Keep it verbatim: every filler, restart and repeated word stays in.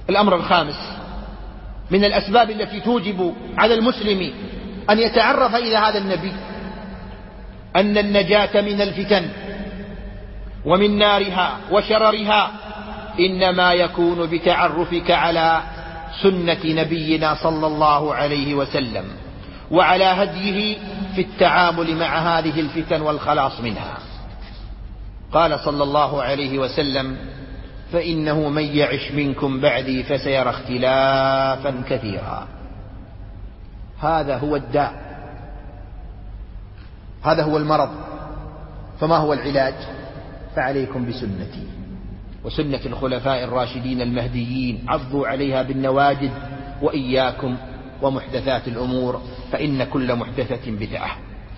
الأمر الخامس من الأسباب التي توجب على المسلم أن يتعرف إلى هذا النبي أن النجاة من الفتن ومن نارها وشررها إنما يكون بتعرفك على سنة نبينا صلى الله عليه وسلم وعلى هديه في التعامل مع هذه الفتن والخلاص منها. قال صلى الله عليه وسلم: فإنه من يعش منكم بعدي فسيرى اختلافا كثيرا. هذا هو الداء، هذا هو المرض. فما هو العلاج؟ فعليكم بسنتي وسنة الخلفاء الراشدين المهديين، عضوا عليها بالنواجذ، وإياكم ومحدثات الأمور، فإن كل محدثة بدعة.